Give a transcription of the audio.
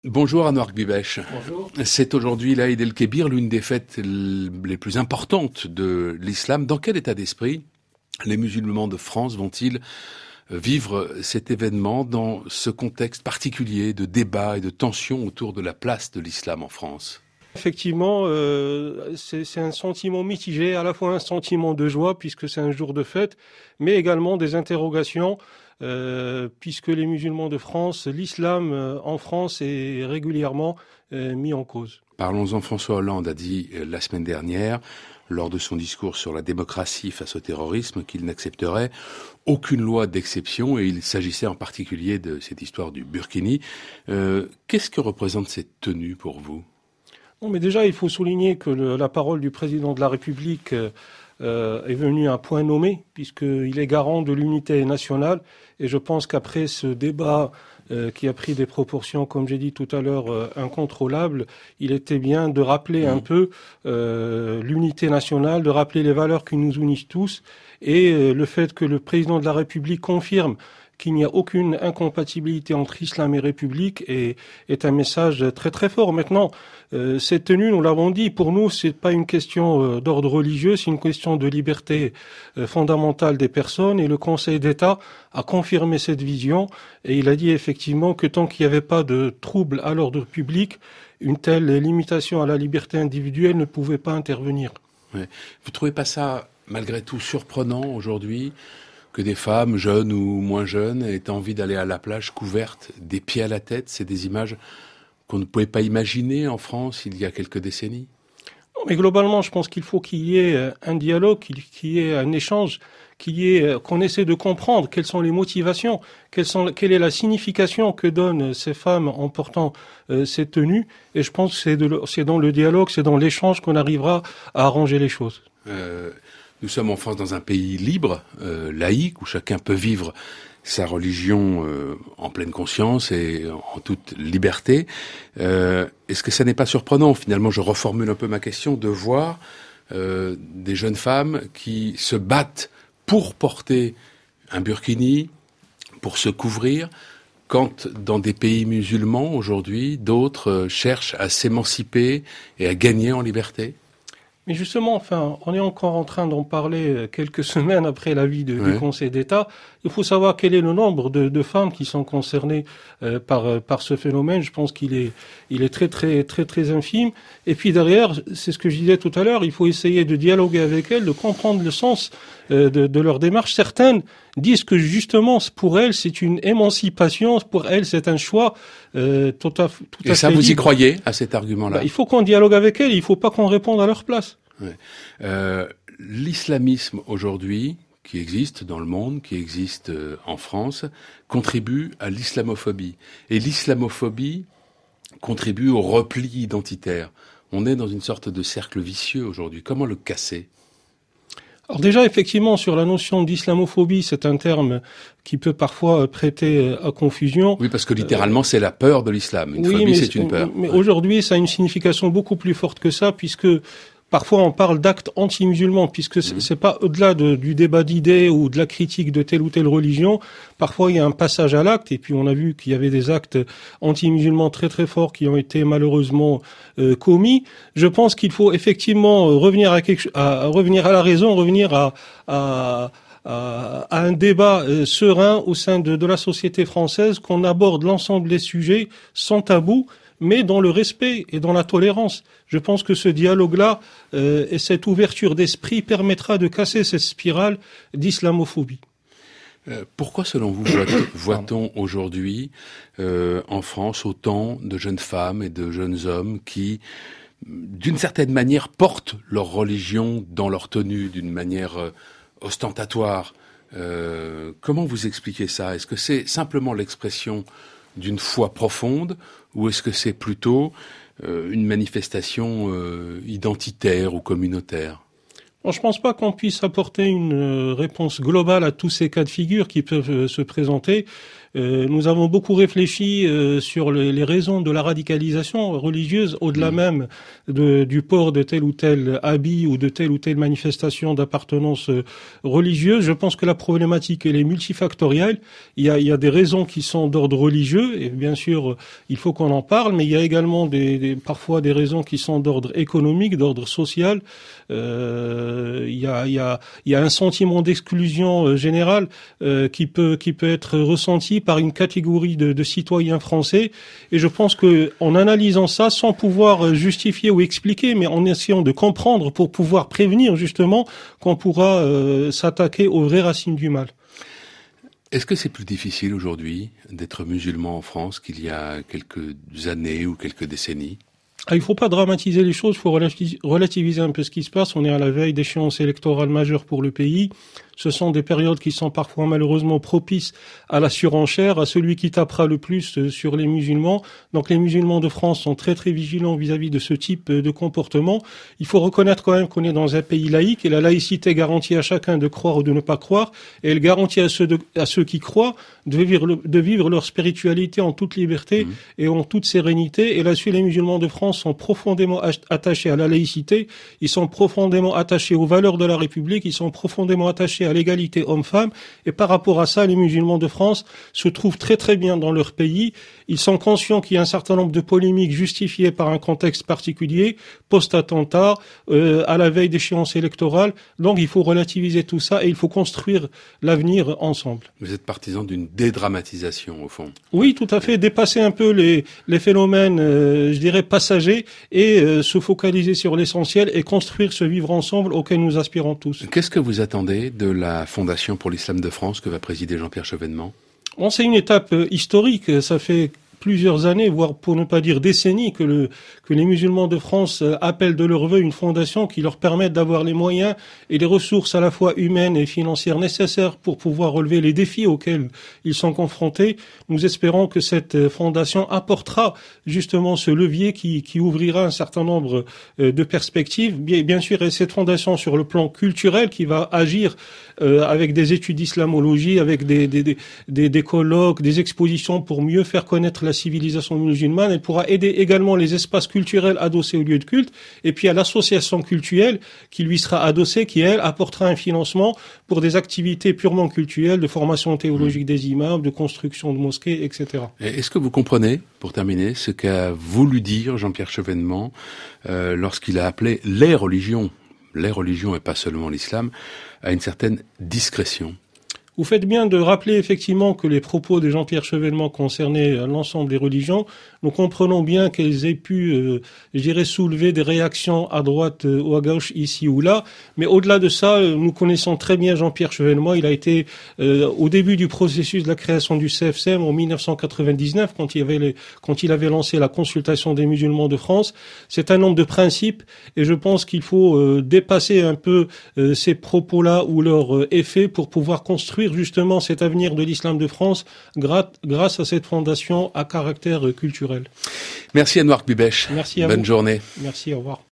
Bonjour Anouar Gbibech. Bonjour. C'est aujourd'hui l'Aïd el-Kébir, l'une des fêtes les plus importantes de l'islam. Dans quel état d'esprit les musulmans de France vont-ils vivre cet événement dans ce contexte particulier de débat et de tension autour de la place de l'islam en France ? Effectivement, c'est un sentiment mitigé, à la fois un sentiment de joie puisque c'est un jour de fête, mais également des interrogations puisque les musulmans de France, l'islam en France est régulièrement mis en cause. Parlons-en, François Hollande a dit la semaine dernière, lors de son discours sur la démocratie face au terrorisme, qu'il n'accepterait aucune loi d'exception, et il s'agissait en particulier de cette histoire du burkini. Qu'est-ce que représente cette tenue pour vous ? Non, mais déjà, il faut souligner que la parole du président de la République est venue à point nommé, puisqu'il est garant de l'unité nationale. Et je pense qu'après ce débat qui a pris des proportions, comme j'ai dit tout à l'heure, incontrôlables, il était bien de rappeler un peu l'unité nationale, de rappeler les valeurs qui nous unissent tous, et le fait que le président de la République confirme qu'il n'y a aucune incompatibilité entre islam et république est un message très très fort. Maintenant, cette tenue, nous l'avons dit, pour nous, c'est pas une question d'ordre religieux, c'est une question de liberté fondamentale des personnes, et le Conseil d'État a confirmé cette vision, et il a dit effectivement que tant qu'il n'y avait pas de trouble à l'ordre public, une telle limitation à la liberté individuelle ne pouvait pas intervenir. Ouais. Vous trouvez pas ça, malgré tout, surprenant aujourd'hui que des femmes, jeunes ou moins jeunes, aient envie d'aller à la plage couverte des pieds à la tête? C'est des images qu'on ne pouvait pas imaginer en France il y a quelques décennies. Non, mais globalement, je pense qu'il faut qu'il y ait un dialogue, qu'il y ait un échange, qu'on essaie de comprendre quelles sont les motivations, quelle est la signification que donnent ces femmes en portant ces tenues. Et je pense que c'est dans le dialogue, c'est dans l'échange qu'on arrivera à arranger les choses. Nous sommes en France dans un pays libre, laïque, où chacun peut vivre sa religion en pleine conscience et en toute liberté. Est-ce que ça n'est pas surprenant, finalement, je reformule un peu ma question, de voir des jeunes femmes qui se battent pour porter un burkini, pour se couvrir, quand dans des pays musulmans, aujourd'hui, d'autres cherchent à s'émanciper et à gagner en liberté ? Mais justement, on est encore en train d'en parler quelques semaines après l'avis du Conseil d'État. Il faut savoir quel est le nombre de femmes qui sont concernées par ce phénomène. Je pense qu'il est très très très très infime. Et puis derrière, c'est ce que je disais tout à l'heure, il faut essayer de dialoguer avec elles, de comprendre le sens de leur démarche. Certaines disent que justement pour elles c'est une émancipation, pour elles c'est un choix tout à fait libre. Et ça, vous y croyez à cet argument-là ? Il faut qu'on dialogue avec elles, il ne faut pas qu'on réponde à leur place. Ouais. L'islamisme aujourd'hui, qui existe dans le monde, qui existe en France, contribue à l'islamophobie. Et l'islamophobie contribue au repli identitaire. On est dans une sorte de cercle vicieux aujourd'hui. Comment le casser ? Alors déjà, effectivement, sur la notion d'islamophobie, c'est un terme qui peut parfois prêter à confusion. Oui, parce que littéralement, c'est la peur de l'islam. Une phobie, c'est une peur. Mais aujourd'hui, ça a une signification beaucoup plus forte que ça, puisque parfois on parle d'actes anti-musulmans, puisque c'est pas au-delà du débat d'idées ou de la critique de telle ou telle religion. Parfois il y a un passage à l'acte, et puis on a vu qu'il y avait des actes anti-musulmans très très forts qui ont été malheureusement commis. Je pense qu'il faut effectivement revenir à la raison, revenir à un débat serein au sein de la société française, qu'on aborde l'ensemble des sujets sans tabou, mais dans le respect et dans la tolérance. Je pense que ce dialogue-là et cette ouverture d'esprit permettra de casser cette spirale d'islamophobie. Pourquoi, selon vous, voit-on aujourd'hui en France autant de jeunes femmes et de jeunes hommes qui, d'une certaine manière, portent leur religion dans leur tenue d'une manière ostentatoire ? Comment vous expliquez ça ? Est-ce que c'est simplement l'expression d'une foi profonde, ou est-ce que c'est plutôt une manifestation identitaire ou communautaire ? Bon, je pense pas qu'on puisse apporter une réponse globale à tous ces cas de figure qui peuvent se présenter. Nous avons beaucoup réfléchi sur les raisons de la radicalisation religieuse, au-delà même du port de tel ou tel habit ou de telle ou telle manifestation d'appartenance religieuse. Je pense que la problématique, elle est multifactorielle. Il y a des raisons qui sont d'ordre religieux, et bien sûr, il faut qu'on en parle, mais il y a également parfois des raisons qui sont d'ordre économique, d'ordre social. Il y a un sentiment d'exclusion générale qui peut être ressenti par une catégorie de citoyens français, et je pense que en analysant ça, sans pouvoir justifier ou expliquer, mais en essayant de comprendre pour pouvoir prévenir justement, qu'on pourra s'attaquer aux vraies racines du mal. Est-ce que c'est plus difficile aujourd'hui d'être musulman en France qu'il y a quelques années ou quelques décennies ? Il faut pas dramatiser les choses, il faut relativiser un peu ce qui se passe. On est à la veille d'échéances électorales majeures pour le pays. Ce sont des périodes qui sont parfois malheureusement propices à la surenchère, à celui qui tapera le plus sur les musulmans. Donc les musulmans de France sont très très vigilants vis-à-vis de ce type de comportement. Il faut reconnaître quand même qu'on est dans un pays laïque, et la laïcité garantit à chacun de croire ou de ne pas croire, et elle garantit à ceux qui croient de vivre leur spiritualité en toute liberté et en toute sérénité. Et là-dessus, les musulmans de France sont profondément attachés à la laïcité, ils sont profondément attachés aux valeurs de la République, ils sont profondément attachés à l'égalité homme-femme, et par rapport à ça, les musulmans de France se trouvent très très bien dans leur pays. Ils sont conscients qu'il y a un certain nombre de polémiques justifiées par un contexte particulier, post-attentat, à la veille d'échéances électorales. Donc il faut relativiser tout ça et il faut construire l'avenir ensemble. Vous êtes partisan d'une dédramatisation au fond. Oui, tout à fait, dépasser un peu les phénomènes, je dirais, passagers, et se focaliser sur l'essentiel et construire ce vivre ensemble auquel nous aspirons tous. Qu'est-ce que vous attendez de la Fondation pour l'Islam de France que va présider Jean-Pierre Chevènement ? C'est une étape historique. Ça fait plusieurs années, voire pour ne pas dire décennies, que les musulmans de France appellent de leur vœu une fondation qui leur permette d'avoir les moyens et les ressources à la fois humaines et financières nécessaires pour pouvoir relever les défis auxquels ils sont confrontés. Nous espérons que cette fondation apportera justement ce levier qui ouvrira un certain nombre de perspectives. Bien sûr, et cette fondation sur le plan culturel qui va agir avec des études d'islamologie, avec des colloques, des expositions pour mieux faire connaître la civilisation musulmane. Elle pourra aider également les espaces culturels adossés aux lieux de culte, et puis à l'association cultuelle qui lui sera adossée, qui elle apportera un financement pour des activités purement culturelles, de formation théologique des imams, de construction de mosquées, etc. Est-ce que vous comprenez, pour terminer, ce qu'a voulu dire Jean-Pierre Chevènement lorsqu'il a appelé les religions et pas seulement l'islam, à une certaine discrétion ? Vous faites bien de rappeler effectivement que les propos de Jean-Pierre Chevènement concernaient l'ensemble des religions. Nous comprenons bien qu'elles aient pu, soulever des réactions à droite ou à gauche, ici ou là. Mais au-delà de ça, nous connaissons très bien Jean-Pierre Chevènement. Il a été au début du processus de la création du CFCM en 1999, quand il avait lancé la consultation des musulmans de France. C'est un nombre de principes, et je pense qu'il faut dépasser un peu ces propos-là ou leurs effets pour pouvoir construire justement cet avenir de l'islam de France grâce à cette fondation à caractère culturel. Merci Anouar Bibeche. Merci à vous. Bonne journée. Merci, au revoir.